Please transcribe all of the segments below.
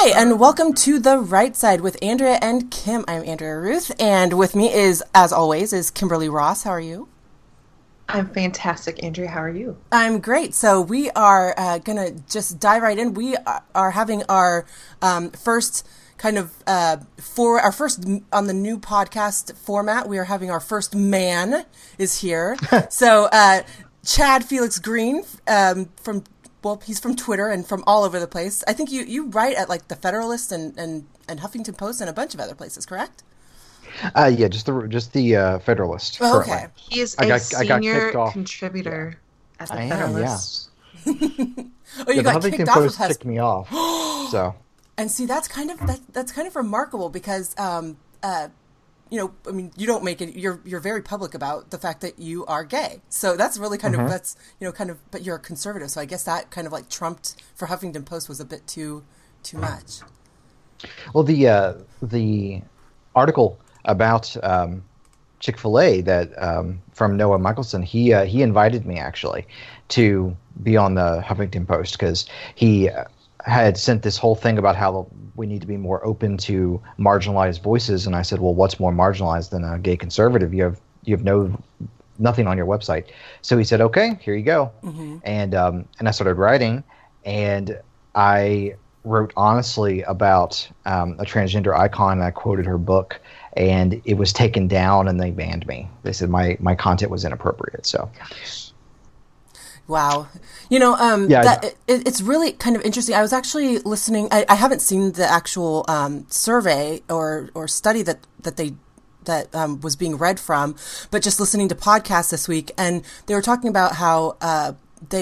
Hi, and welcome to The Right Side with Andrea and Kim. I'm Andrea Ruth, and with me is, as always, is Kimberly Ross. How are you? I'm fantastic, Andrea. How are you? I'm great. So we are going to just dive right in. We are having our first kind of for our first on the new podcast format. We are having our first man is here. So Chad Felix Green from. Well, he's from Twitter and from all over the place. I think you write at like the Federalist and Huffington Post and a bunch of other places, correct? Yeah, just the Federalist. Oh, okay. He is a senior contributor at the Federalist. Oh, you The got Huffington kicked off Post of kicked me off. So. And see, that's kind of remarkable because I mean, you don't make it. You're very public about the fact that you are gay. So that's really kind of but you're a conservative. So I guess that kind of like trumped for Huffington Post was a bit too much. Well, the article about Chick-fil-A that from Noah Michelson, he invited me actually to be on the Huffington Post because he had sent this whole thing about how we need to be more open to marginalized voices, and I said, well, what's more marginalized than a gay conservative? You have nothing on your website. So he said, okay, here you go. Mm-hmm. And I started writing, and I wrote honestly about a transgender icon, and I quoted her book, and it was taken down, and they banned me. They said my content was inappropriate. So. Wow. It's really kind of interesting. I was actually listening. I haven't seen the actual survey or study that was being read from, but just listening to podcasts this week, and they were talking about how I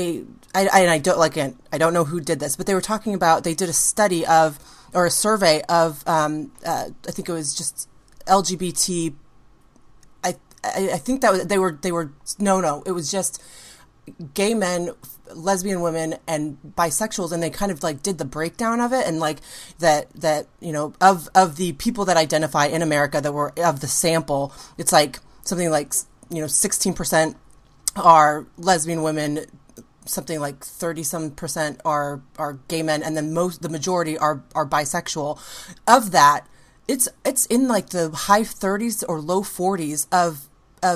don't know who did this, but they were talking about they did a study of or a survey of I think it was just LGBT. I think that was it was just gay men, lesbian women, and bisexuals, and they kind of like did the breakdown of it, and like that of the people that identify in America that were of the sample, it's like something like 16% are lesbian women, something like 30% are gay men, and then the majority are bisexual. Of that, it's in like the high 30s or low 40s of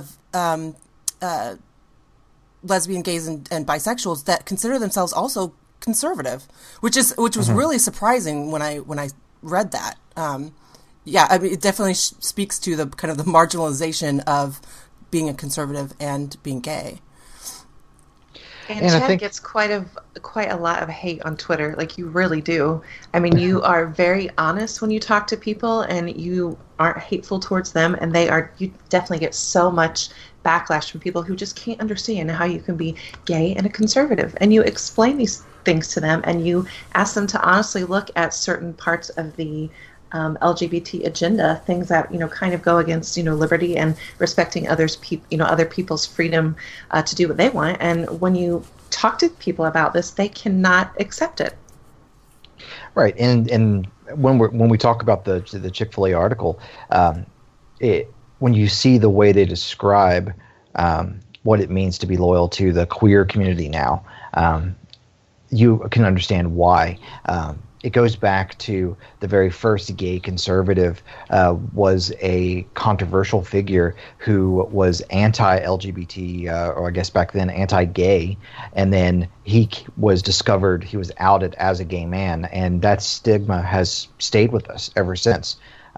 lesbian, gays, and bisexuals that consider themselves also conservative, which was really surprising when I read that. I mean, it definitely speaks to the kind of the marginalization of being a conservative and being gay. And Chad gets quite a lot of hate on Twitter, like you really do. I mean, you are very honest when you talk to people, and you aren't hateful towards them, and you definitely get so much backlash from people who just can't understand how you can be gay and a conservative. And you explain these things to them, and you ask them to honestly look at certain parts of the LGBT agenda, things that kind of go against liberty and respecting other people's freedom to do what they want. And when you talk to people about this, they cannot accept it. Right, and when we talk about the Chick-fil-A article, when you see the way they describe what it means to be loyal to the queer community now, you can understand why. It goes back to the very first gay conservative was a controversial figure who was anti-LGBT, or I guess back then anti-gay, and then he was discovered, he was outed as a gay man, and that stigma has stayed with us ever since.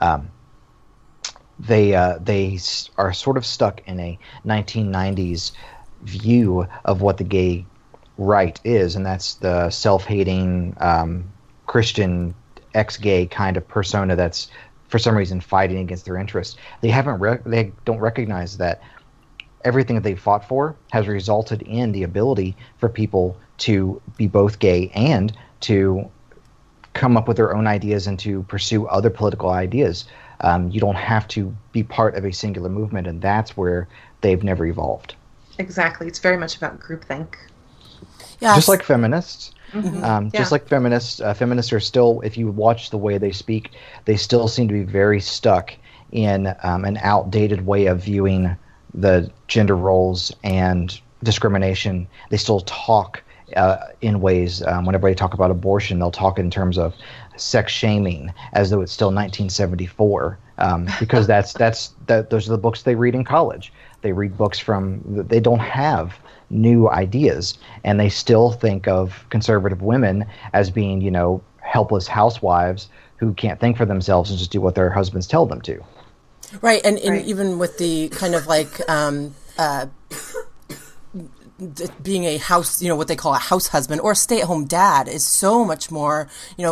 They are sort of stuck in a 1990s view of what the gay right is, and that's the self-hating Christian ex-gay kind of persona that's for some reason fighting against their interests. They don't recognize that everything that they fought for has resulted in the ability for people to be both gay and to come up with their own ideas and to pursue other political ideas. You don't have to be part of a singular movement, and that's where they've never evolved. Exactly. It's very much about groupthink. Yeah. Just like feminists. Mm-hmm. Just like feminists are still, if you watch the way they speak, they still seem to be very stuck in an outdated way of viewing the gender roles and discrimination. They still talk in ways. Whenever they talk about abortion, they'll talk in terms of sex shaming, as though it's still 1974, because those are the books they read in college. They read books they don't have new ideas, and they still think of conservative women as being, helpless housewives who can't think for themselves and just do what their husbands tell them to. Right, and even with the kind of like being a house, what they call a house husband or a stay-at-home dad is so much more,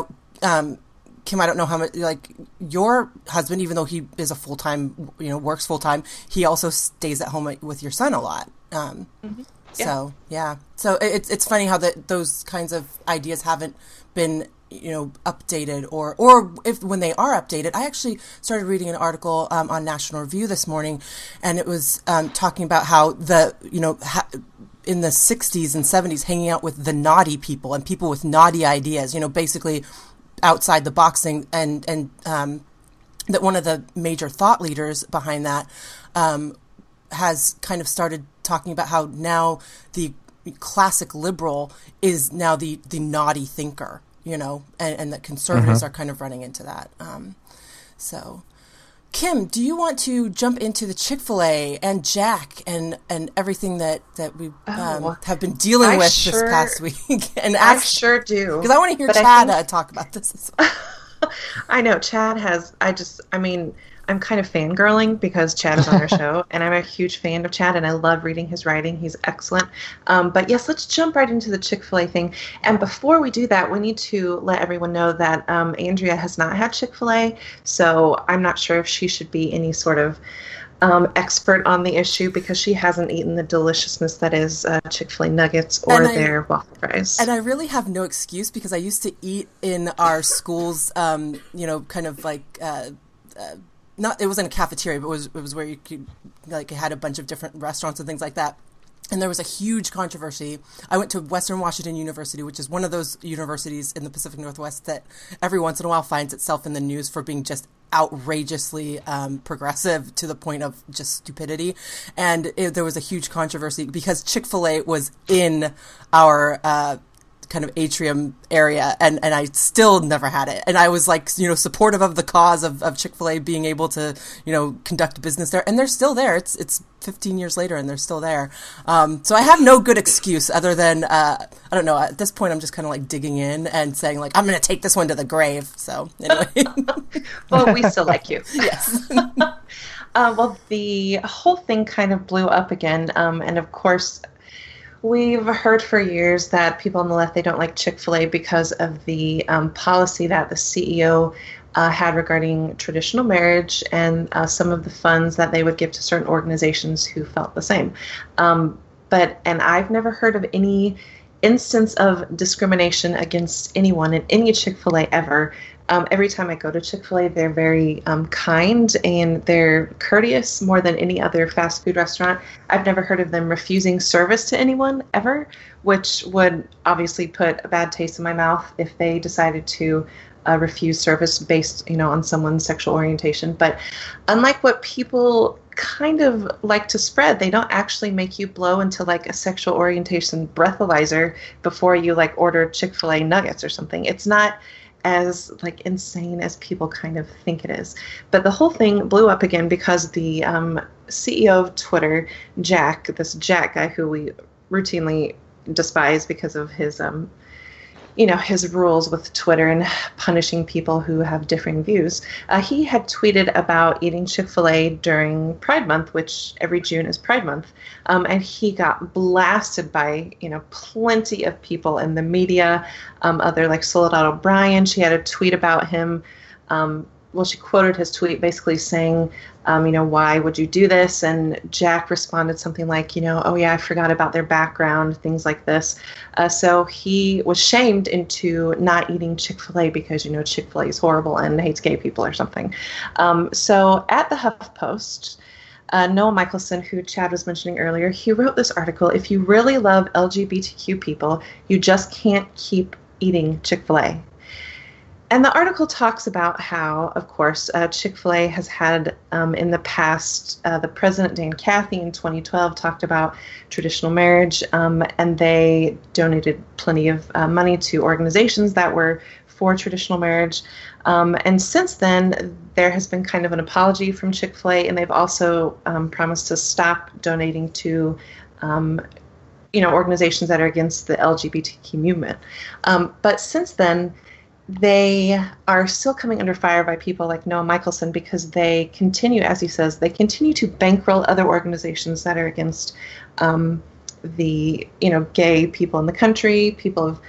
Kim, I don't know how much, like, your husband, even though he is a full-time, works full-time, he also stays at home with your son a lot. Mm-hmm. Yeah. So, yeah. So it's funny how those kinds of ideas haven't been, updated or if when they are updated. I actually started reading an article on National Review this morning, and it was talking about how in the 60s and 70s, hanging out with the naughty people and people with naughty ideas, basically outside the boxing, and that one of the major thought leaders behind that has kind of started talking about how now the classic liberal is now the naughty thinker, and that conservatives are kind of running into that. So, Kim, do you want to jump into the Chick-fil-A and Jack and everything that we have been dealing with this past week? And I sure do. Because I want to hear Chad talk about this as well. I know. Chad has, I'm kind of fangirling because Chad is on our show, and I'm a huge fan of Chad, and I love reading his writing. He's excellent. But yes, let's jump right into the Chick-fil-A thing. And before we do that, we need to let everyone know that Andrea has not had Chick-fil-A, so I'm not sure if she should be any sort of expert on the issue because she hasn't eaten the deliciousness that is Chick-fil-A nuggets or their waffle fries. And I really have no excuse because I used to eat in our school's, kind of like... it wasn't a cafeteria, but it was where you could, like, it had a bunch of different restaurants and things like that. And there was a huge controversy. I went to Western Washington University, which is one of those universities in the Pacific Northwest that every once in a while finds itself in the news for being just outrageously progressive to the point of just stupidity. And there was a huge controversy because Chick-fil-A was in our kind of atrium area, and I still never had it. And I was like, supportive of the cause of Chick-fil-A being able to, conduct business there. And they're still there. It's 15 years later and they're still there. So I have no good excuse other than, I don't know, at this point I'm just kind of like digging in and saying like, I'm going to take this one to the grave. So anyway. Well, we still like you. Yes. Well, the whole thing kind of blew up again. And of course, we've heard for years that people on the left, they don't like Chick-fil-A because of the policy that the CEO had regarding traditional marriage and some of the funds that they would give to certain organizations who felt the same. And I've never heard of any instance of discrimination against anyone in any Chick-fil-A ever. Every time I go to Chick-fil-A, they're very kind and they're courteous more than any other fast food restaurant. I've never heard of them refusing service to anyone ever, which would obviously put a bad taste in my mouth if they decided to refuse service based, on someone's sexual orientation. But unlike what people kind of like to spread, they don't actually make you blow into like a sexual orientation breathalyzer before you like order Chick-fil-A nuggets or something. It's not as like insane as people kind of think it is. But the whole thing blew up again because the CEO of Twitter, this Jack guy who we routinely despise because of his his rules with Twitter and punishing people who have differing views. He had tweeted about eating Chick-fil-A during Pride Month, which every June is Pride Month. And he got blasted by, plenty of people in the media. Other like Soledad O'Brien, she had a tweet about him. She quoted his tweet basically saying, why would you do this? And Jack responded something like, oh yeah, I forgot about their background, things like this. So he was shamed into not eating Chick-fil-A because, Chick-fil-A is horrible and hates gay people or something. So at the HuffPost, Noah Michelson, who Chad was mentioning earlier, he wrote this article, "If you really love LGBTQ people, you just can't keep eating Chick-fil-A." And the article talks about how, of course, Chick-fil-A has had in the past, the president, Dan Cathy, in 2012, talked about traditional marriage, and they donated plenty of money to organizations that were for traditional marriage. And since then, there has been kind of an apology from Chick-fil-A, and they've also promised to stop donating to organizations that are against the LGBTQ movement. But since then, they are still coming under fire by people like Noah Michelson because they continue, as he says, they continue to bankroll other organizations that are against the gay people in the country, people of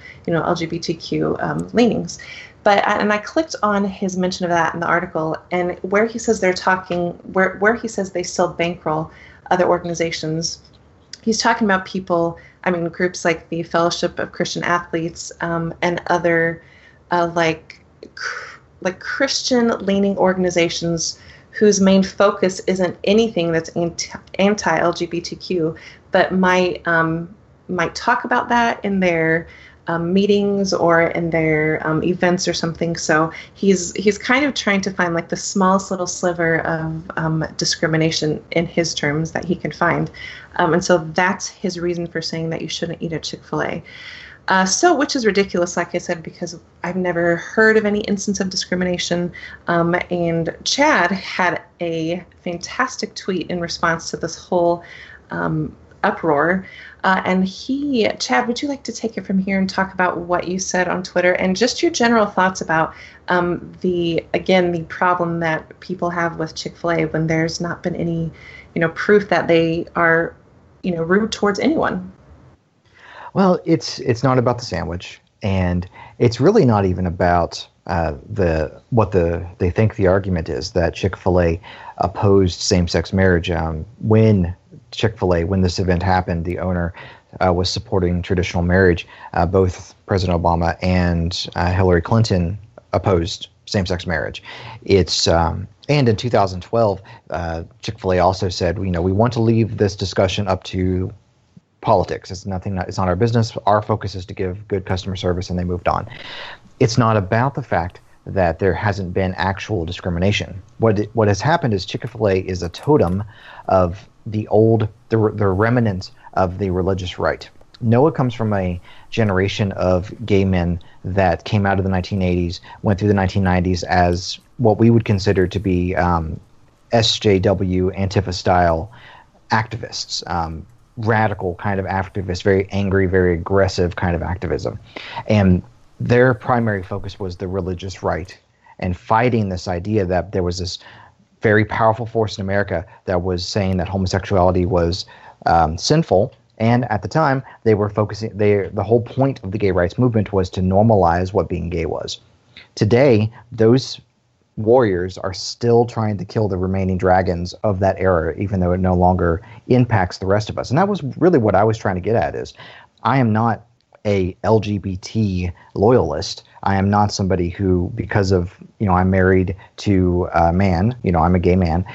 LGBTQ leanings. And I clicked on his mention of that in the article, and where he says they're talking, where he says they still bankroll other organizations, he's talking about people, groups like the Fellowship of Christian Athletes and other like Christian-leaning organizations whose main focus isn't anything that's anti-LGBTQ, but might talk about that in their meetings or in their events or something. So he's kind of trying to find like the smallest little sliver of discrimination in his terms that he can find. And so that's his reason for saying that you shouldn't eat at Chick-fil-A. Which is ridiculous, like I said, because I've never heard of any instance of discrimination. And Chad had a fantastic tweet in response to this whole uproar. Chad, would you like to take it from here and talk about what you said on Twitter and just your general thoughts about the problem that people have with Chick-fil-A when there's not been any, proof that they are, rude towards anyone? Well, it's not about the sandwich, and it's really not even about they think the argument is that Chick-fil-A opposed same-sex marriage. When this event happened, the owner was supporting traditional marriage. Both President Obama and Hillary Clinton opposed same-sex marriage. And in 2012, Chick-fil-A also said, we want to leave this discussion up to politics. It's not our business. Our focus is to give good customer service, and they moved on. It's not about the fact that there hasn't been actual discrimination. What has happened is Chick-fil-A is a totem of the remnants of the religious right. Noah comes from a generation of gay men that came out of the 1980s, went through the 1990s as what we would consider to be SJW, Antifa-style activists, radical kind of activists, very angry, very aggressive kind of activism. And their primary focus was the religious right and fighting this idea that there was this very powerful force in America that was saying that homosexuality was sinful. And at the time, they were focusing. The whole point of the gay rights movement was to normalize what being gay was. Today, those warriors are still trying to kill the remaining dragons of that era, even though it no longer impacts the rest of us. And that was really what I was trying to get at is I am not a LGBT loyalist. I am not somebody who, because of, I'm married to a man, I'm a gay man.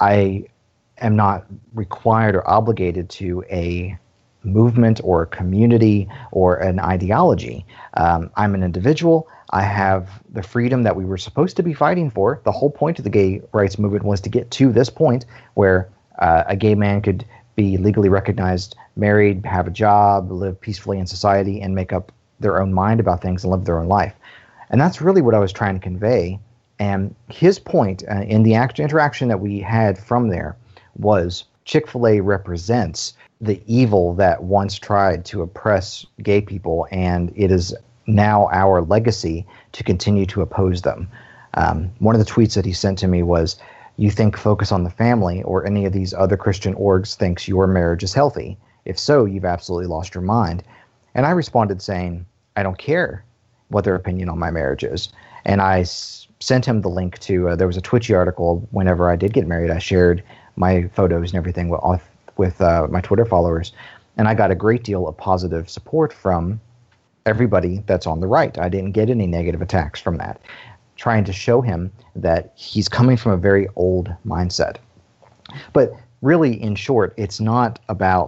I am not required or obligated to a movement or a community or an ideology. I'm an individual. I have the freedom that we were supposed to be fighting for. The whole point of the gay rights movement was to get to this point where a gay man could be legally recognized, married, have a job, live peacefully in society, and make up their own mind about things and live their own life. And that's really what I was trying to convey. And his point in the interaction that we had from there was Chick-fil-A represents the evil that once tried to oppress gay people, and it is now our legacy to continue to oppose them. One of the tweets that he sent to me was, "You think Focus on the Family or any of these other Christian orgs thinks your marriage is healthy? If so, you've absolutely lost your mind." And I responded saying, I don't care what their opinion on my marriage is. And I sent him the link to, there was a Twitchy article whenever I did get married. I shared my photos and everything with my Twitter followers. And I got a great deal of positive support from everybody that's on the right. I didn't get any negative attacks from that. Trying to show him that he's coming from a very old mindset. But really, in short, it's not about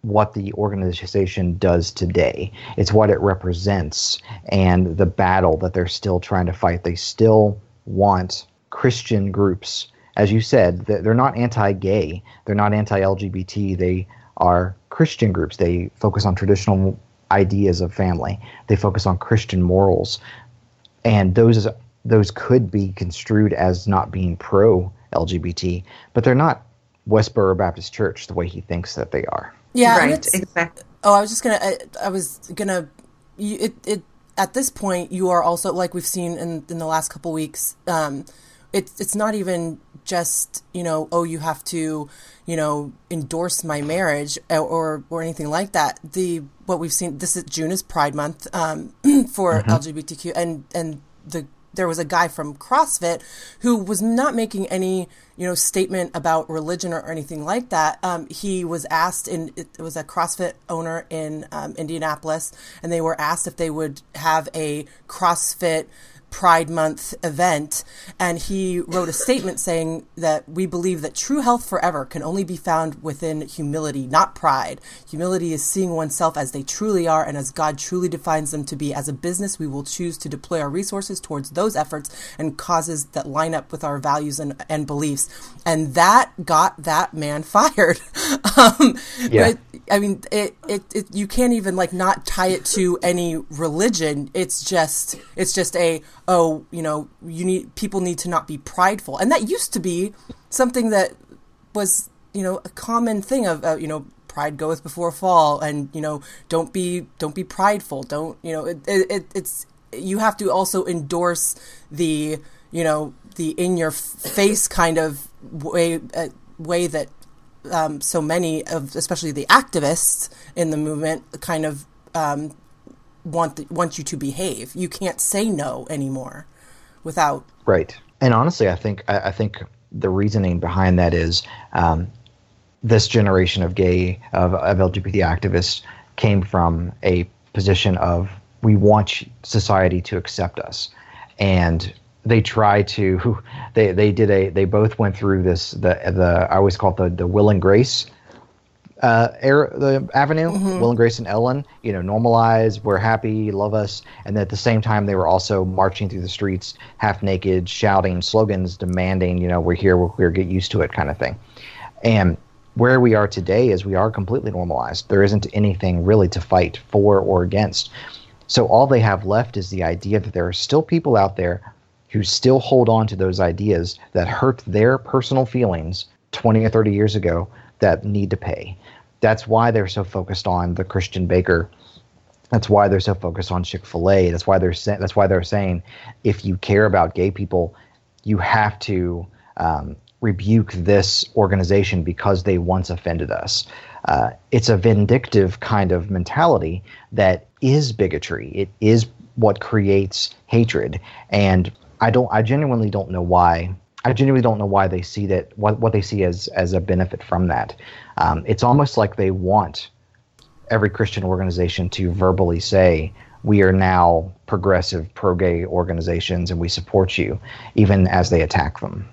what the organization does today. It's what it represents and the battle that they're still trying to fight. They still want Christian groups. As you said, they're not anti-gay. They're not anti-LGBT. They are Christian groups. They focus on traditional ideas of family. They focus on Christian morals. And those could be construed as not being pro-LGBT, but they're not Westboro Baptist Church the way he thinks that they are. Yeah, right, exactly. Oh, I was gonna. At this point, you are also, like we've seen in the last couple weeks. It's not even just, you have to, endorse my marriage or anything like that. What we've seen, June is Pride Month for LGBTQ, and there was a guy from CrossFit who was not making any, statement about religion or anything like that. He was asked, it was a CrossFit owner in Indianapolis, and they were asked if they would have a CrossFit Pride Month event, and he wrote a statement saying that we believe that true health forever can only be found within humility, not pride. Humility is seeing oneself as they truly are and as God truly defines them to be. As a business, we will choose to deploy our resources towards those efforts and causes that line up with our values and beliefs. And that got that man fired. Yeah. But, I mean, you can't even not tie it to any religion. It's just people need to not be prideful. And that used to be something that was, a common thing of, pride goeth before a fall, and, don't be prideful. Don't, it's, you have to also endorse the in your face kind of way that, so many of, especially the activists in the movement, kind of, want you to behave. You can't say no anymore without. Right. And honestly, I think the reasoning behind that is this generation of LGBT activists came from a position of, we want society to accept us, and they try to. They both went through this. I always call it the Will and Grace the avenue. Will and Grace and Ellen, normalize, we're happy, love us, and at the same time they were also marching through the streets half naked, shouting slogans, demanding, we're here, get used to it, kind of thing. And where we are today is we are completely normalized. There isn't anything really to fight for or against. So all they have left is the idea that there are still people out there who still hold on to those ideas that hurt their personal feelings 20 or 30 years ago, that need to pay. That's why they're so focused on the Christian baker. That's why they're so focused on Chick-fil-A. That's why they're saying, if you care about gay people, you have to rebuke this organization because they once offended us. It's a vindictive kind of mentality that is bigotry. It is what creates hatred, and I genuinely don't know why. I genuinely don't know why they see that, what they see as a benefit from that. It's almost like they want every Christian organization to verbally say, we are now progressive, pro-gay organizations, and we support you, even as they attack them.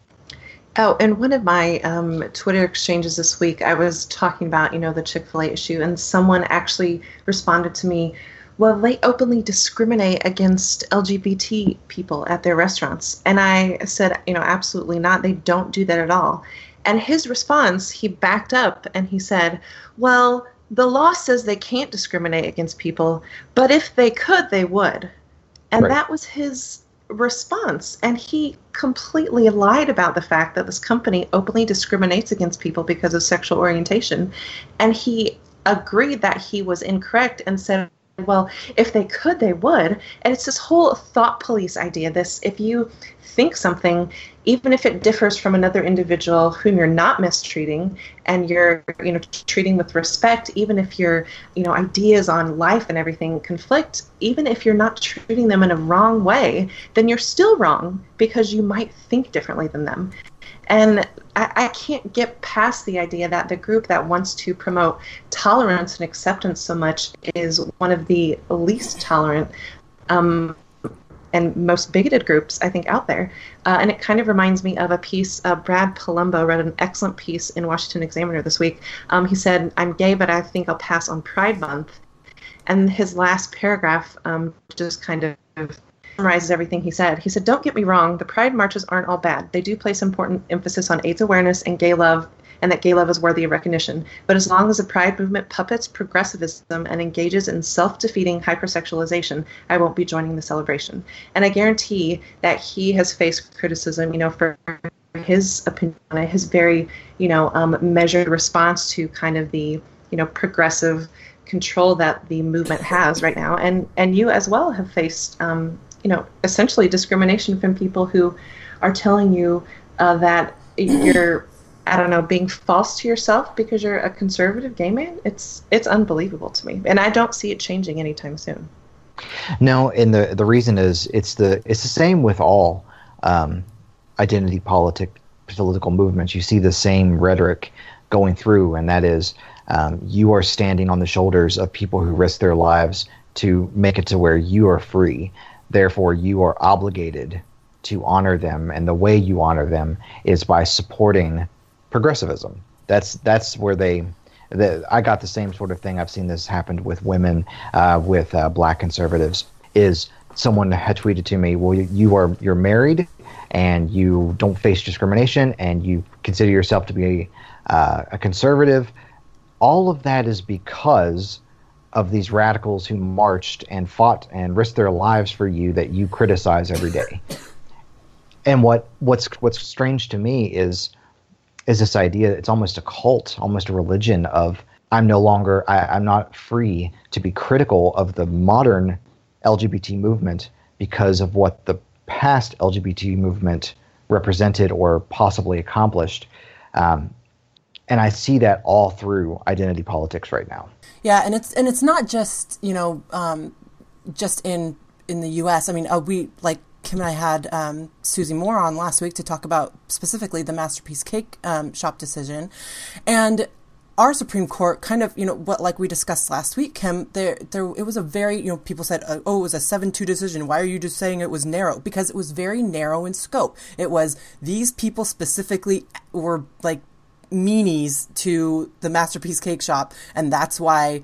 Oh, and one of my Twitter exchanges this week, I was talking about, the Chick-fil-A issue, and someone actually responded to me, well, they openly discriminate against LGBT people at their restaurants. And I said, absolutely not. They don't do that at all. And his response, he backed up and he said, well, the law says they can't discriminate against people, but if they could, they would. And right. That was his response. And he completely lied about the fact that this company openly discriminates against people because of sexual orientation. And he agreed that he was incorrect and said, well, if they could, they would. And it's this whole thought police idea, if you think something, even if it differs from another individual whom you're not mistreating, and you're, treating with respect, even if your, ideas on life and everything conflict, even if you're not treating them in a wrong way, then you're still wrong because you might think differently than them. And I can't get past the idea that the group that wants to promote tolerance and acceptance so much is one of the least tolerant. And and most bigoted groups, I think, out there. And it kind of reminds me of a piece, Brad Palumbo wrote an excellent piece in Washington Examiner this week. He said, "I'm gay, but I think I'll pass on Pride Month." And his last paragraph just kind of summarizes everything he said. He said, "Don't get me wrong, the Pride marches aren't all bad. They do place important emphasis on AIDS awareness and gay love, and that gay love is worthy of recognition. But as long as the Pride movement puppets progressivism and engages in self-defeating hypersexualization, I won't be joining the celebration." And I guarantee that he has faced criticism, for his opinion, his very, measured response to kind of the, progressive control that the movement has right now. And you as well have faced, essentially discrimination from people who are telling you that you're, being false to yourself because you're a conservative gay man. It's unbelievable to me, and I don't see it changing anytime soon. No, and the reason is it's the same with all identity political movements. You see the same rhetoric going through, and that is you are standing on the shoulders of people who risk their lives to make it to where you are free. Therefore, you are obligated to honor them, and the way you honor them is by supporting progressivism. That's where I got the same sort of thing. I've seen this happen with women, with black conservatives. Is someone had tweeted to me, "Well, you're married, and you don't face discrimination, and you consider yourself to be a conservative." All of that is because of these radicals who marched and fought and risked their lives for you that you criticize every day. And what's strange to me is this idea, it's almost a cult, almost a religion of I'm not free to be critical of the modern LGBT movement because of what the past LGBT movement represented or possibly accomplished. And I see that all through identity politics right now. Yeah, and it's not just just in the U.S. I mean, we like Kim and I had Susie Moore on last week to talk about specifically the Masterpiece Cake Shop decision, and our Supreme Court kind of, what like we discussed last week, Kim, it was a very, people said, it was a 7-2 decision. Why are you just saying it was narrow? Because it was very narrow in scope. It was these people specifically were like meanies to the Masterpiece Cake Shop, and that's why,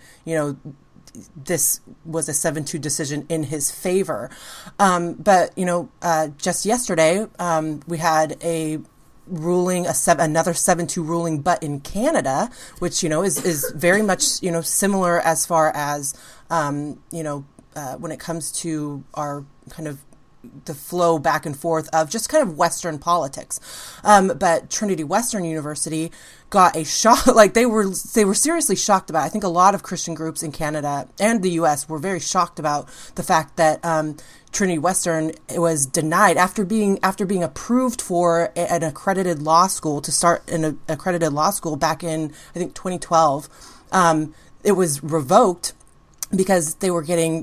this was a 7-2 decision in his favor. But, just yesterday, we had a ruling, another 7-2 ruling, but in Canada, which, is very much, similar as far as, when it comes to our kind of the flow back and forth of just kind of Western politics. But Trinity Western University got a shock, like they were seriously shocked about it. I think a lot of Christian groups in Canada and the US were very shocked about the fact that Trinity Western was denied after being approved for an accredited law school to start an accredited law school back in, I think, 2012. It was revoked because they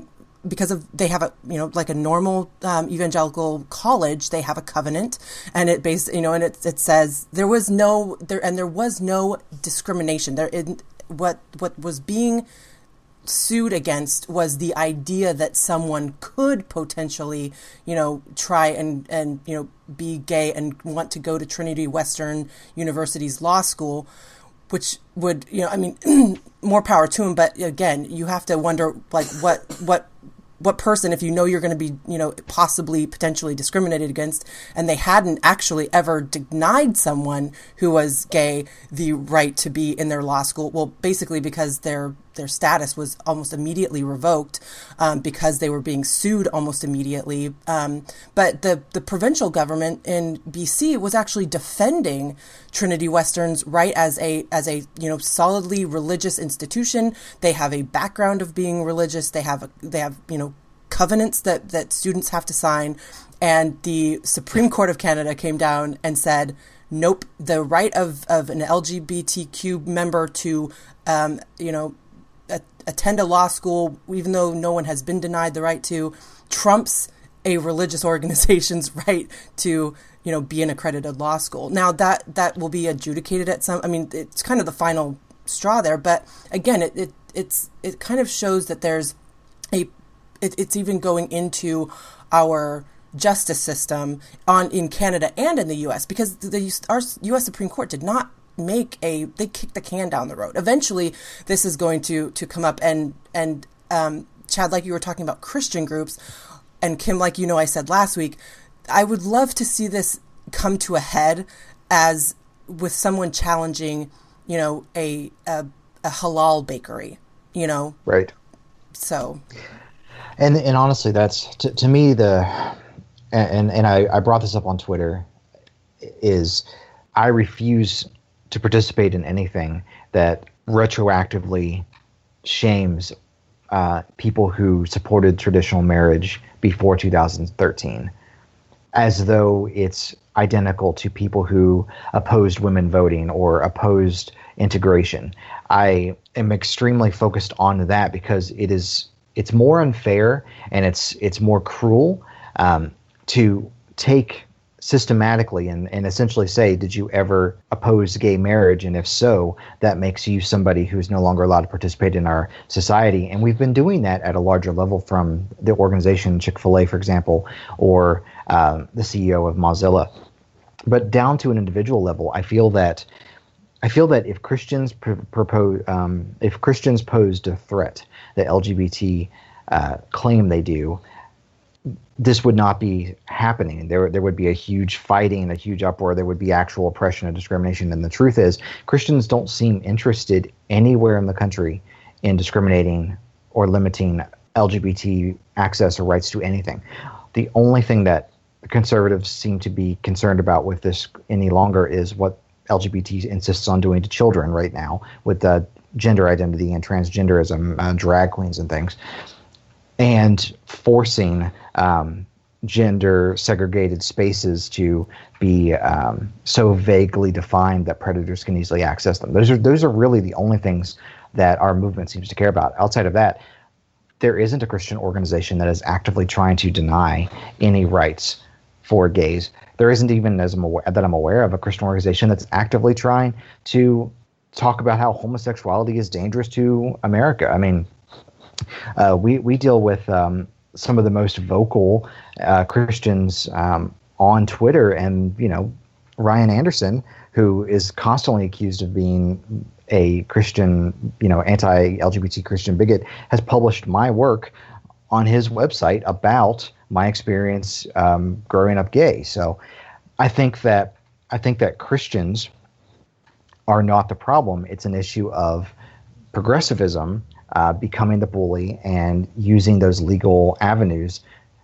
have a, like a normal evangelical college, they have a covenant, and it it says there was no discrimination there. What was being sued against was the idea that someone could potentially, try and be gay and want to go to Trinity Western University's law school, which would, more power to him. But again, you have to wonder, like, what person, if you're going to be, possibly potentially discriminated against, and they hadn't actually ever denied someone who was gay the right to be in their law school. Well, basically because their status was almost immediately revoked because they were being sued almost immediately. But the provincial government in BC was actually defending Trinity Western's right as a solidly religious institution. They have a background of being religious. They have covenants that students have to sign. And the Supreme Court of Canada came down and said, nope, the right of an LGBTQ member to attend a law school, even though no one has been denied the right to, trumps a religious organization's right to, be an accredited law school. Now that will be adjudicated at it's kind of the final straw there, but again, it kind of shows that there's it's even going into our justice system in Canada and in the U.S. because our U.S. Supreme Court did not they kicked the can down the road. Eventually, this is going to come up, and Chad, like you were talking about Christian groups, and Kim, like I said last week, I would love to see this come to a head as with someone challenging, a halal bakery, Right. So. And honestly, that's to me and I brought this up on Twitter, is I refuse to participate in anything that retroactively shames people who supported traditional marriage before 2013, as though it's identical to people who opposed women voting or opposed integration. I am extremely focused on that because it's more unfair and it's more cruel to take systematically and essentially say, did you ever oppose gay marriage? And if so, that makes you somebody who's no longer allowed to participate in our society. And we've been doing that at a larger level from the organization Chick-fil-A, for example, or the CEO of Mozilla. But down to an individual level, I feel that if Christians if Christians posed a threat that LGBT claim they do, this would not be happening. There would be a huge fighting, a huge uproar. There would be actual oppression and discrimination. And the truth is, Christians don't seem interested anywhere in the country in discriminating or limiting LGBT access or rights to anything. The only thing that conservatives seem to be concerned about with this any longer is what LGBT insists on doing to children right now with gender identity and transgenderism, drag queens and things, and forcing gender segregated spaces to be so vaguely defined that predators can easily access them. Those are really the only things that our movement seems to care about. Outside of that, there isn't a Christian organization that is actively trying to deny any rights for gays. There isn't even, that I'm aware of, a Christian organization that's actively trying to talk about how homosexuality is dangerous to America. I mean, we deal with some of the most vocal Christians on Twitter, and Ryan Anderson, who is constantly accused of being a Christian, anti-LGBT Christian bigot, has published my work on his website about my experience growing up gay. So I think that Christians are not the problem. It's an issue of progressivism becoming the bully and using those legal avenues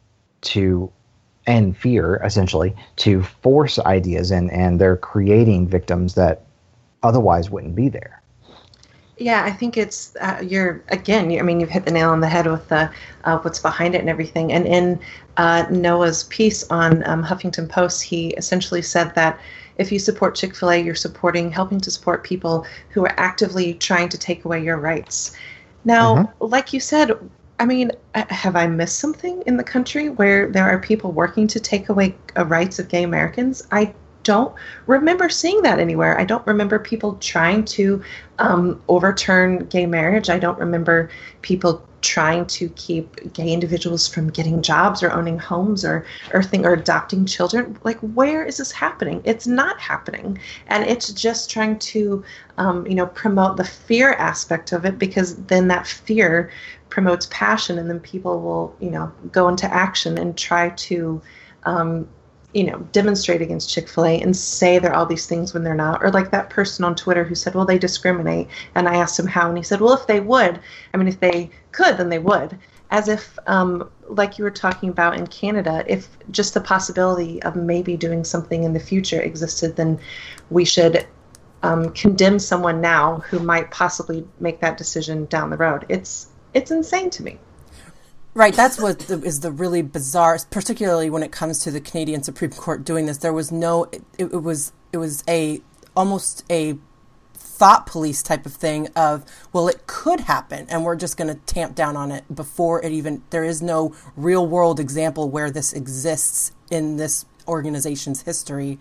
and fear, essentially, to force ideas, and they're creating victims that otherwise wouldn't be there. Yeah, I think it's you've hit the nail on the head with what's behind it and everything. And in Noah's piece on Huffington Post, he essentially said that if you support Chick-fil-A, you're helping to support people who are actively trying to take away your rights. Now, like you said, I mean, have I missed something in the country where there are people working to take away rights of gay Americans? I don't remember seeing that anywhere. I don't remember people trying to overturn gay marriage. I don't remember people trying to keep gay individuals from getting jobs or owning homes or adopting children. Like, where is this happening? It's not happening. And it's just trying to, promote the fear aspect of it, because then that fear promotes passion, and then people will, go into action and try to, demonstrate against Chick-fil-A and say they're all these things when they're not. Or like that person on Twitter who said, well, they discriminate. And I asked him how, and he said, well, if they could, then they would. As if, like you were talking about in Canada, if just the possibility of maybe doing something in the future existed, then we should condemn someone now who might possibly make that decision down the road. It's insane to me. Right, that's what is the really bizarre, particularly when it comes to the Canadian Supreme Court doing this. There was it was almost a thought police type of thing of, well, it could happen, and we're just going to tamp down on it before there is no real world example where this exists in this organization's history.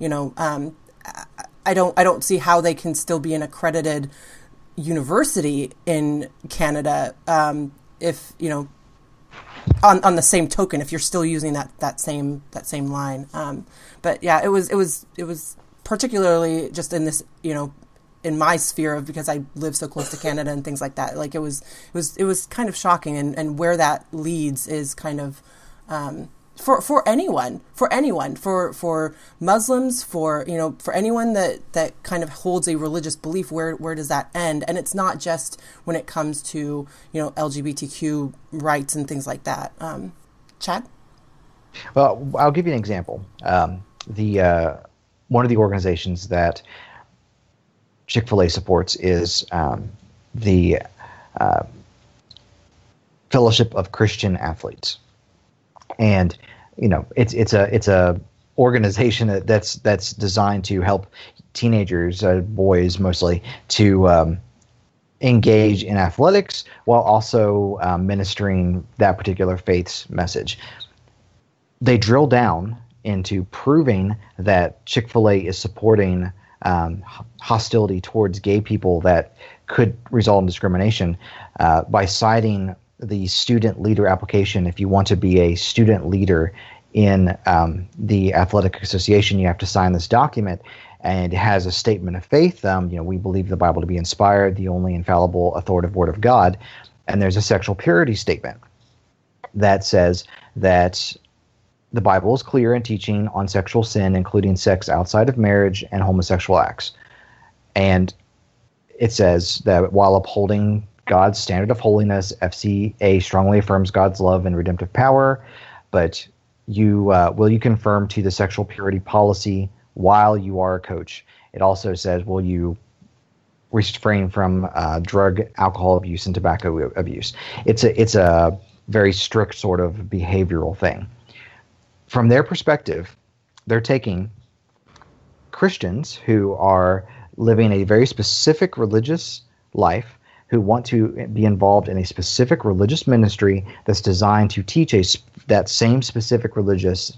I don't see how they can still be an accredited university in Canada if on the same token, if you're still using that same line. But yeah, it was particularly just in this, in my sphere of, because I live so close to Canada and things like that. Like it was kind of shocking, and where that leads is kind of for anyone, for Muslims, for anyone that kind of holds a religious belief, where does that end? And it's not just when it comes to LGBTQ rights and things like that. Chad? Well, I'll give you an example. One of the organizations that Chick-fil-A supports is the Fellowship of Christian Athletes, and it's a organization that's designed to help teenagers, boys mostly, to engage in athletics while also ministering that particular faith's message. They drill down into proving that Chick-fil-A is supporting hostility towards gay people that could result in discrimination by citing the student leader application. If you want to be a student leader in the athletic association, you have to sign this document, and it has a statement of faith. We believe the Bible to be inspired, the only infallible, authoritative word of God. And there's a sexual purity statement that says that the Bible is clear in teaching on sexual sin, including sex outside of marriage and homosexual acts. And it says that while upholding God's standard of holiness, FCA strongly affirms God's love and redemptive power, but will you conform to the sexual purity policy while you are a coach? It also says, will you refrain from drug, alcohol abuse, and tobacco abuse? It's a very strict sort of behavioral thing. From their perspective, they're taking Christians who are living a very specific religious life, who want to be involved in a specific religious ministry that's designed to teach that same specific religious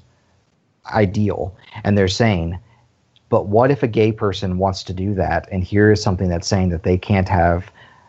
ideal. And they're saying, but what if a gay person wants to do that? And here is something that's saying that they can't have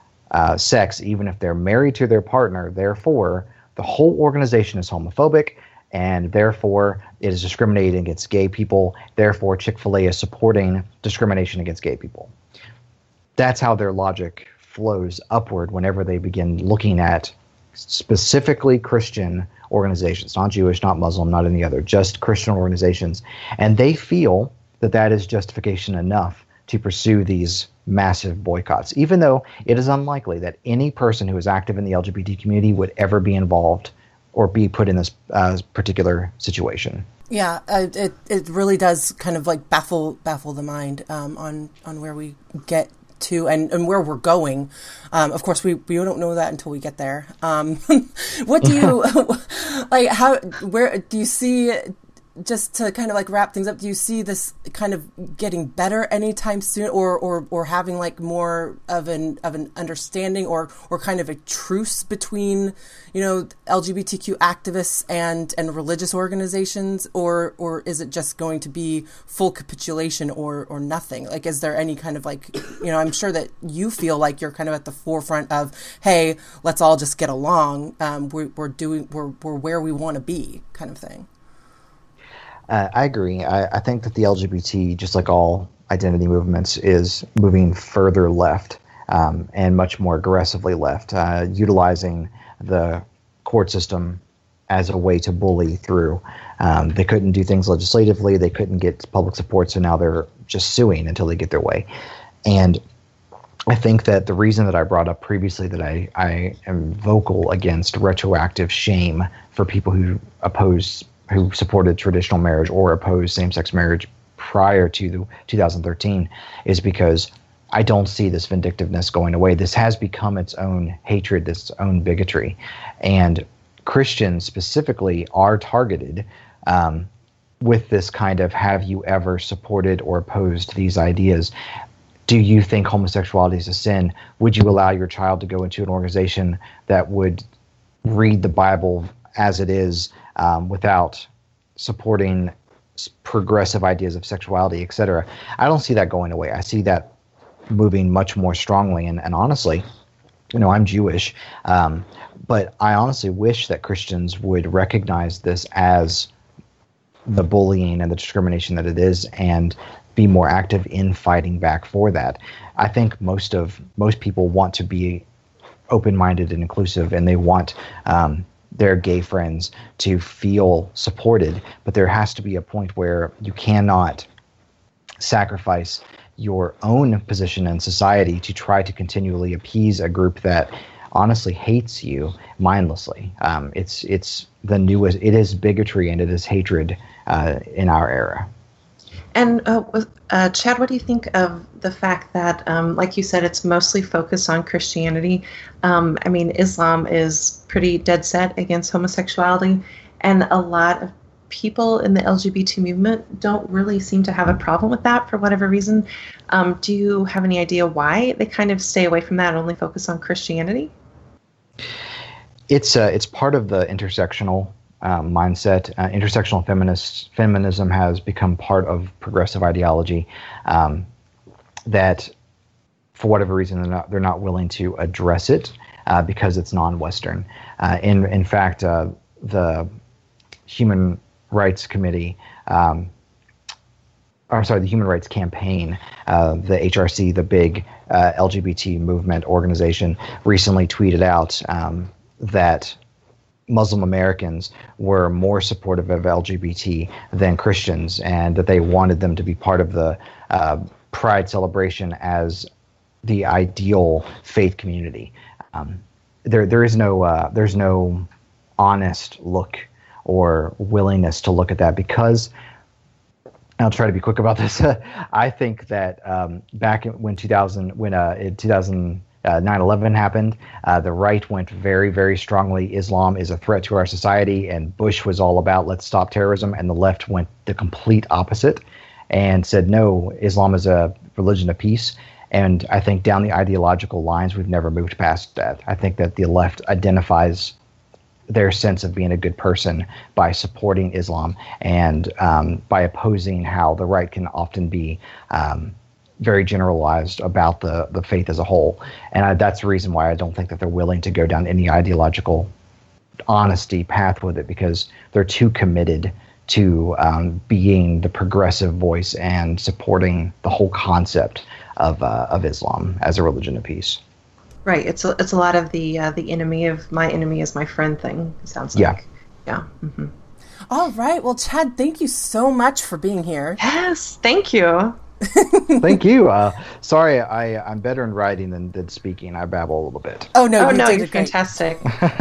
sex even if they're married to their partner. Therefore, the whole organization is homophobic, and therefore it is discriminating against gay people. Therefore, Chick-fil-A is supporting discrimination against gay people. That's how their logic flows upward whenever they begin looking at specifically Christian organizations, not Jewish, not Muslim, not any other, just Christian organizations. And they feel that is justification enough to pursue these massive boycotts, even though it is unlikely that any person who is active in the LGBT community would ever be involved or be put in this particular situation. Yeah, it really does kind of like baffle the mind on where we get to and where we're going. Of course, we don't know that until we get there. What do you like? Where do you see? Just to kind of like wrap things up, do you see this kind of getting better anytime soon, or having like more of an understanding or kind of a truce between LGBTQ activists and religious organizations, or is it just going to be full capitulation or nothing? Like, is there any kind of like I'm sure that you feel like you're kind of at the forefront of, hey, let's all just get along. We're where we want to be, kind of thing. I agree. I think that the LGBT, just like all identity movements, is moving further left and much more aggressively left, utilizing the court system as a way to bully through. They couldn't do things legislatively. They couldn't get public support, so now they're just suing until they get their way. And I think that the reason that I brought up previously that I am vocal against retroactive shame for people who supported traditional marriage or opposed same-sex marriage prior to 2013 is because I don't see this vindictiveness going away. This has become its own hatred, its own bigotry. And Christians specifically are targeted with this kind of, have you ever supported or opposed these ideas? Do you think homosexuality is a sin? Would you allow your child to go into an organization that would read the Bible as it is, without supporting progressive ideas of sexuality, etc.? I don't see that going away. I see that moving much more strongly. And honestly, I'm Jewish. But I honestly wish that Christians would recognize this as the bullying and the discrimination that it is, and be more active in fighting back for that. I think most people want to be open-minded and inclusive, and they want their gay friends to feel supported. But there has to be a point where you cannot sacrifice your own position in society to try to continually appease a group that honestly hates you mindlessly. It's the newest. It is bigotry and it is hatred in our era. And Chad, what do you think of the fact that, like you said, it's mostly focused on Christianity? I mean, Islam is pretty dead set against homosexuality, and a lot of people in the LGBT movement don't really seem to have a problem with that for whatever reason. Do you have any idea why they kind of stay away from that and only focus on Christianity? It's part of the intersectional mindset. Intersectional feminism has become part of progressive ideology that, for whatever reason, they're not willing to address it because it's non-Western. In fact, the Human Rights Committee, the Human Rights Campaign, the HRC, the big LGBT movement organization, recently tweeted out that Muslim Americans were more supportive of LGBT than Christians, and that they wanted them to be part of the Pride celebration as the ideal faith community. There's no honest look or willingness to look at that, because I'll try to be quick about this. I think that back when 9/11 happened, the right went very, very strongly. Islam is a threat to our society, and Bush was all about let's stop terrorism, and the left went the complete opposite and said no, Islam is a religion of peace. And I think down the ideological lines, we've never moved past that. I think that the left identifies their sense of being a good person by supporting Islam and by opposing how the right can often be very generalized about the faith as a whole. And that's the reason why I don't think that they're willing to go down any ideological honesty path with it, because they're too committed to being the progressive voice and supporting the whole concept of Islam as a religion of peace. Right. It's a lot of the enemy of my enemy is my friend thing, it sounds like. Yeah. Mm-hmm. All right. Well, Chad, thank you so much for being here. Yes, thank you. Thank you. Sorry, I'm better in writing than speaking. I babble a little bit. Oh, no, you're fantastic.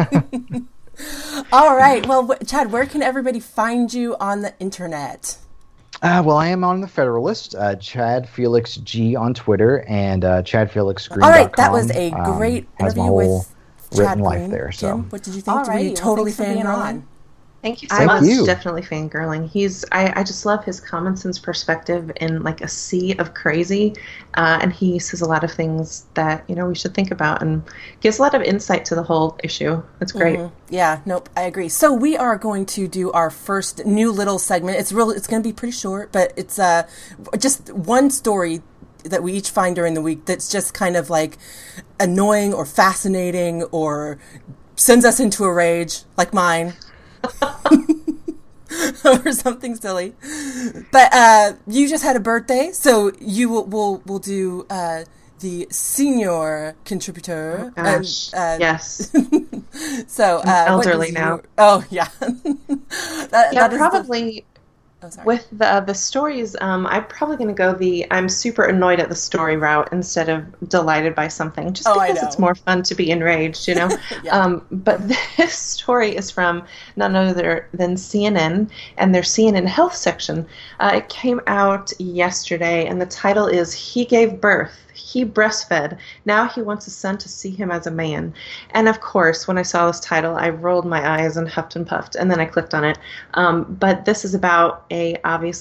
All right. Well, Chad, where can everybody find you on the internet? Well, I am on the Federalist, Chad Felix G on Twitter, and ChadFelixGreen.com. All right, that was a great interview with Chad Green. Life there. So, Kim, what did you think? Were you totally fangirling? Thank you so much. Definitely fangirling. I just love his common sense perspective in like a sea of crazy, and he says a lot of things that we should think about, and gives a lot of insight to the whole issue. It's great. Mm-hmm. Yeah, nope, I agree. So we are going to do our first new little segment. It's going to be pretty short, but it's just one story that we each find during the week that's just kind of like annoying or fascinating or sends us into a rage, like mine. Or something silly. But you just had a birthday, so we'll do the senior contributor. Oh, gosh. Yes. So I'm elderly now. Oh yeah. that probably. With the stories, I'm probably going to go I'm super annoyed at the story route instead of delighted by something, just because it's more fun to be enraged, Yeah. But this story is from none other than CNN and their CNN Health section. It came out yesterday, and the title is "He Gave Birth. He breastfed. Now he wants his son to see him as a man." And of course, when I saw this title, I rolled my eyes and huffed and puffed, and then I clicked on it. But this is about an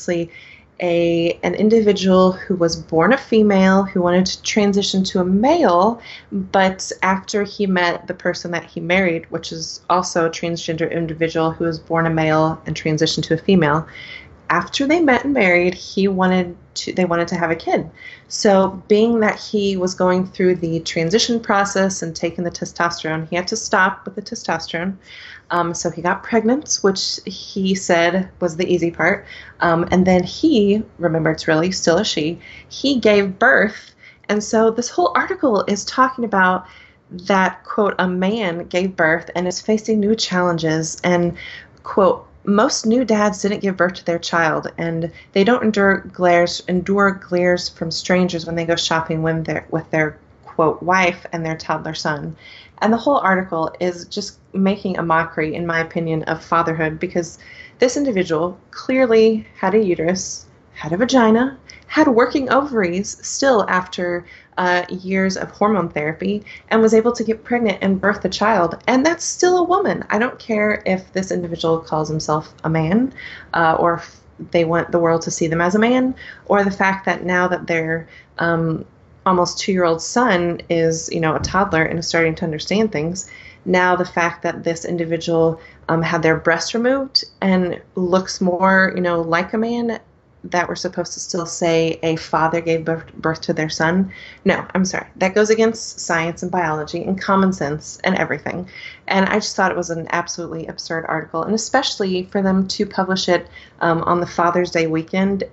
individual who was born a female who wanted to transition to a male, but after he met the person that he married, which is also a transgender individual who was born a male and transitioned to a female, after they met and married, they wanted to have a kid. So being that he was going through the transition process and taking the testosterone, he had to stop with the testosterone. So he got pregnant, which he said was the easy part. And then remember, it's really still a she, he gave birth. And so this whole article is talking about that, quote, a man gave birth and is facing new challenges. And, quote, most new dads didn't give birth to their child, and they don't endure glares from strangers when they go shopping with their quote wife and their toddler son. And the whole article is just making a mockery, in my opinion, of fatherhood, because this individual clearly had a uterus, had a vagina, had working ovaries still after years of hormone therapy, and was able to get pregnant and birth a child. And that's still a woman. I don't care if this individual calls himself a man, or if they want the world to see them as a man, or the fact that now that their almost 2-year-old son is, a toddler and is starting to understand things. Now the fact that this individual had their breast removed and looks more, like a man, that we're supposed to still say a father gave birth to their son. No, I'm sorry. That goes against science and biology and common sense and everything. And I just thought it was an absolutely absurd article. And especially for them to publish it on the Father's Day weekend,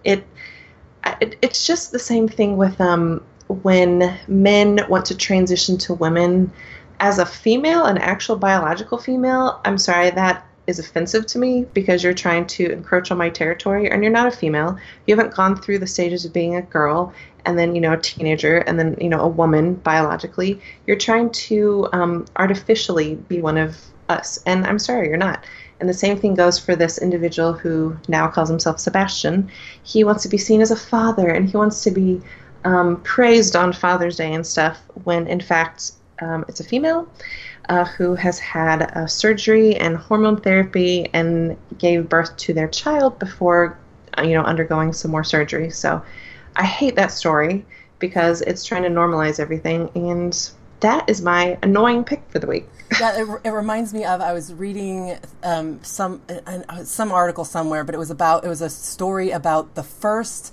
it's just the same thing with when men want to transition to women. As a female, an actual biological female, I'm sorry, that is offensive to me, because you're trying to encroach on my territory, and you're not a female. You haven't gone through the stages of being a girl and then, a teenager and then, a woman biologically. You're trying to artificially be one of us, and I'm sorry, you're not. And the same thing goes for this individual who now calls himself Sebastian. He wants to be seen as a father, and he wants to be praised on Father's Day and stuff, when in fact it's a female who has had surgery and hormone therapy and gave birth to their child before, undergoing some more surgery. So I hate that story because it's trying to normalize everything, and that is my annoying pick for the week. Yeah, it reminds me of, I was reading some article somewhere, but it was a story about the first,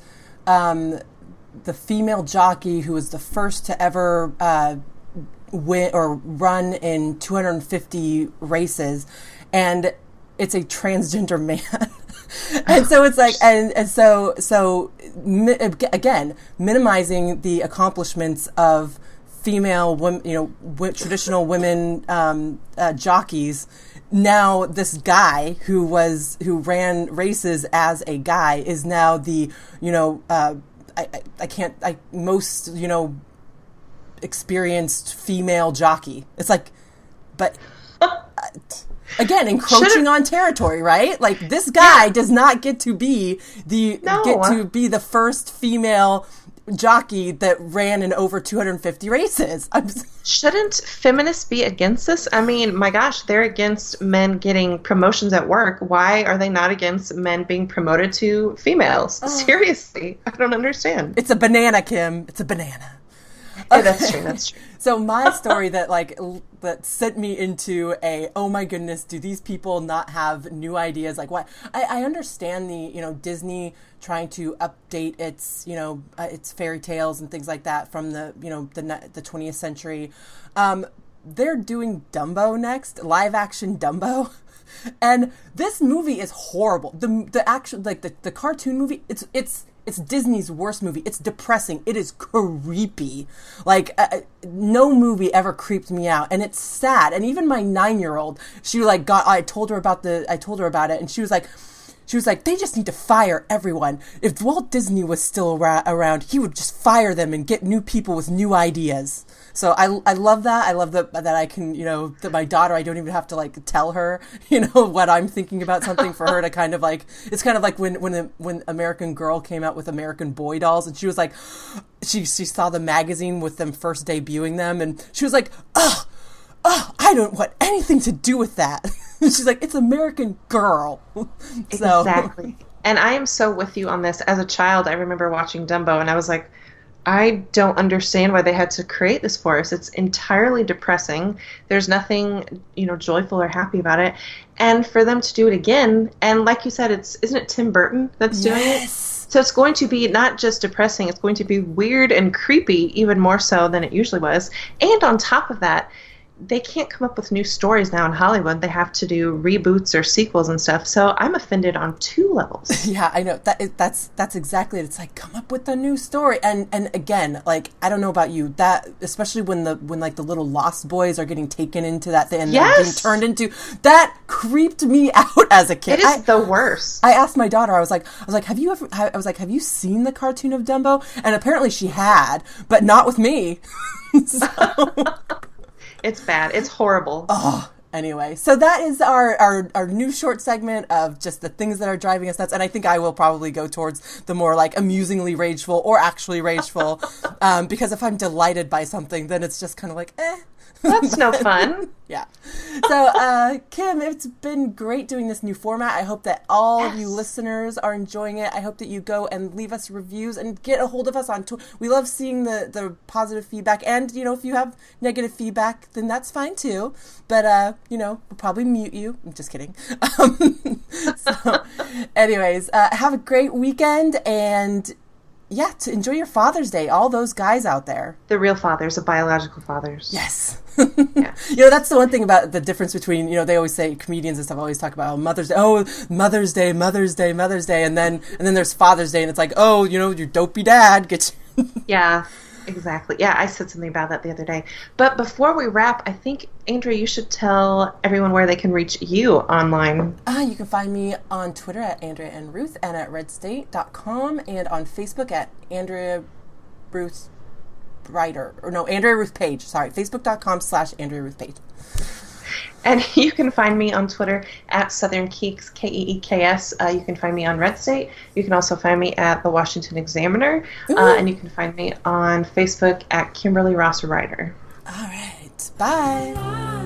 the female jockey who was the first to ever win or run in 250 races, and it's a transgender man. And so it's like, and so again, minimizing the accomplishments of female women, traditional women jockeys. Now this guy who ran races as a guy is now the most experienced female jockey. It's like, but again, encroaching on territory, right? Like, this guy does not get to be the first female jockey that ran in over 250 races. Shouldn't feminists be against this? I mean, my gosh, they're against men getting promotions at work. Why are they not against men being promoted to females? Seriously, I don't understand. It's a banana, Kim. It's a banana. Yeah, that's true. That's true. So my story that sent me into oh my goodness, do these people not have new ideas? Like, why? I understand the Disney trying to update its its fairy tales and things like that from the 20th century. They're doing Dumbo next, live action Dumbo. And this movie is horrible. The actual the cartoon movie, it's Disney's worst movie. It's depressing. It is creepy. Like, no movie ever creeped me out, and it's sad. And even my 9-year-old, I told her about it, and she was like, they just need to fire everyone. If Walt Disney was still around, he would just fire them and get new people with new ideas. So I love that. I love that I can, that my daughter, I don't even have to tell her, what I'm thinking about something for her to kind of it's kind of like when American Girl came out with American Boy dolls, and she was like, she saw the magazine with them first debuting them, and she was like, oh, I don't want anything to do with that. She's like, it's American Girl. So. Exactly. And I am so with you on this. As a child, I remember watching Dumbo, and I was like, I don't understand why they had to create this for us. It's entirely depressing. There's nothing, joyful or happy about it. And for them to do it again, and like you said, isn't it Tim Burton that's doing it? So it's going to be not just depressing, it's going to be weird and creepy, even more so than it usually was. And on top of that, they can't come up with new stories now in Hollywood. They have to do reboots or sequels and stuff. So I'm offended on 2 levels. Yeah, I know. That's exactly it. It's like, come up with a new story. And again, like, I don't know about you, that especially when the little lost boys are getting taken into that thing and they're being turned into, that creeped me out as a kid. It is the worst. I asked my daughter, I was like, have you seen the cartoon of Dumbo? And apparently she had, but not with me. So it's bad. It's horrible. Oh, anyway. So that is our new short segment of just the things that are driving us nuts. And I think I will probably go towards the more like amusingly rageful or actually rageful. Because if I'm delighted by something, then it's just kind of like, eh. That's no fun. Yeah. So, Kim, it's been great doing this new format. I hope that all of you listeners are enjoying it. I hope that you go and leave us reviews and get a hold of us on Twitter. We love seeing the positive feedback. And, if you have negative feedback, then that's fine too. But, we'll probably mute you. I'm just kidding. So, anyways, have a great weekend and yeah, to enjoy your Father's Day, all those guys out there. The real fathers, the biological fathers. Yes. Yeah. That's the one thing about the difference between, they always say, comedians and stuff always talk about Mother's Day. Oh, Mother's Day, Mother's Day, Mother's Day. And then there's Father's Day, and it's like, oh, your dopey dad gets... Yeah, exactly. Yeah, I said something about that the other day. But before we wrap, I think, Andrea, you should tell everyone where they can reach you online. You can find me on Twitter at Andrea and Ruth and at redstate.com and on Facebook at Andrea Ruth Writer. Or no, Andrea Ruth Page. Sorry, Facebook.com/Andrea Ruth Page. And you can find me on Twitter at Southern Keeks, Keeks. You can find me on Red State. You can also find me at the Washington Examiner. And you can find me on Facebook at Kimberly Ross Writer. All right. Bye.